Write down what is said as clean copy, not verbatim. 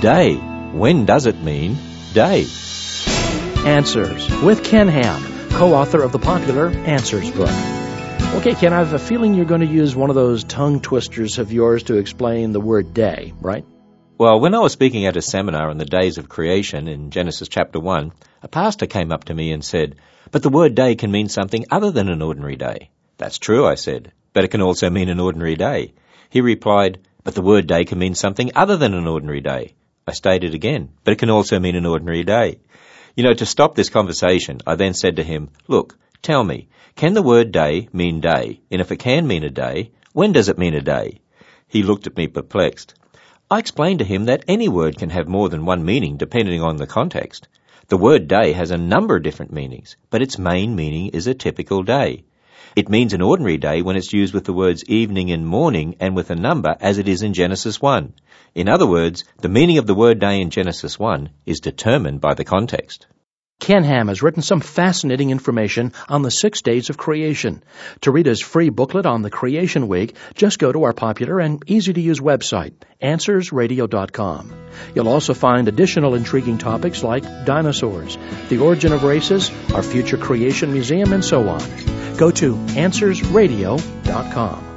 day. When does it mean day? Answers with Ken Ham, co-author of the popular Answers book. Okay, Ken, I have a feeling you're going to use one of those tongue twisters of yours to explain the word day, right? Well, when I was speaking at a seminar on the days of creation in Genesis chapter 1, a pastor came up to me and said, "But the word day can mean something other than an ordinary day." "That's true," I said, "but it can also mean an ordinary day." He replied, "But the word day can mean something other than an ordinary day." I stated again, "But it can also mean an ordinary day." To stop this conversation, I then said to him, "Look, tell me, can the word day mean day? And if it can mean a day, when does it mean a day?" He looked at me perplexed. I explained to him that any word can have more than one meaning depending on the context. The word day has a number of different meanings, but its main meaning is a typical day. It means an ordinary day when it's used with the words evening and morning and with a number as it is in Genesis 1. In other words, the meaning of the word day in Genesis 1 is determined by the context. Ken Ham has written some fascinating information on the 6 days of creation. To read his free booklet on the Creation Week, just go to our popular and easy-to-use website, AnswersRadio.com. You'll also find additional intriguing topics like dinosaurs, the origin of races, our future creation museum, and so on. Go to AnswersRadio.com.